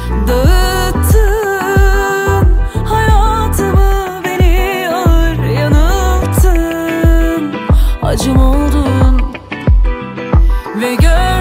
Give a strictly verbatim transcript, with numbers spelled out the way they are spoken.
Dağıttın hayatımı, beni ağır yanılttın. Acım oldun ve gör